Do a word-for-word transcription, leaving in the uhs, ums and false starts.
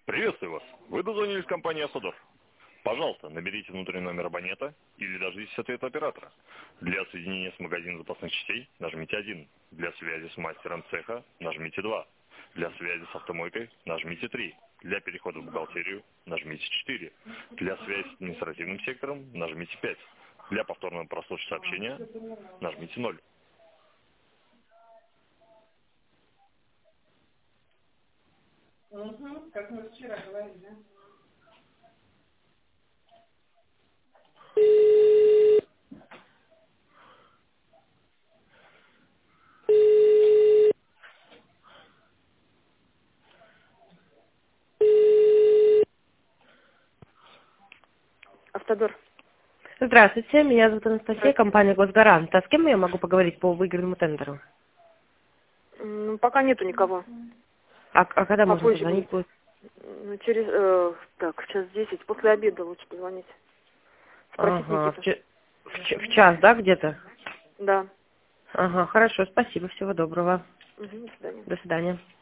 Приветствую вас. Вы дозвонились в компанию «Асадор». Пожалуйста, наберите внутренний номер абонента или дождитесь ответа оператора. Для соединения с магазином запасных частей нажмите один. Для связи с мастером цеха нажмите два. Для связи с автомойкой нажмите три. Для перехода в бухгалтерию нажмите четыре. Для связи с административным сектором нажмите пять. Для повторного прослушать сообщения нажмите ноль. Угу, как мы вчера говорили. Автодор. Здравствуйте, меня зовут Анастасия, Здравствуйте. компания «Госгарант». А с кем я могу поговорить по выигранному тендеру? М, Пока нету никого. А, а когда можно Попозже позвонить будет. будет? М, Через, э, так, сейчас десять. После обеда лучше позвонить. Спросить Ага, в, Никиту. ч- в ч- в час, да, где-то? Да. Ага, хорошо, спасибо, всего доброго. Угу, до свидания. До свидания.